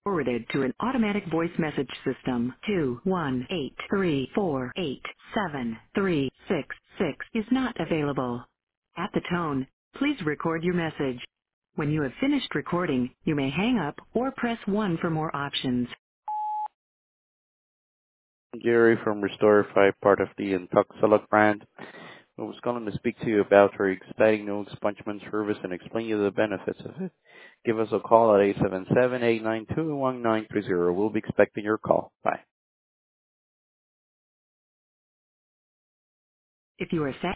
forwarded to an automatic voice message system. 21834873666 is not available. At the tone, please record your message. When you have finished recording, you may hang up or press 1 for more options. Gary from Restore 5, part of the Intoxalot brand. I was calling to speak to you about our exciting new expungement service and explain you the benefits of it. Give us a call at 877-892-1930. We'll be expecting your call. Bye. If you are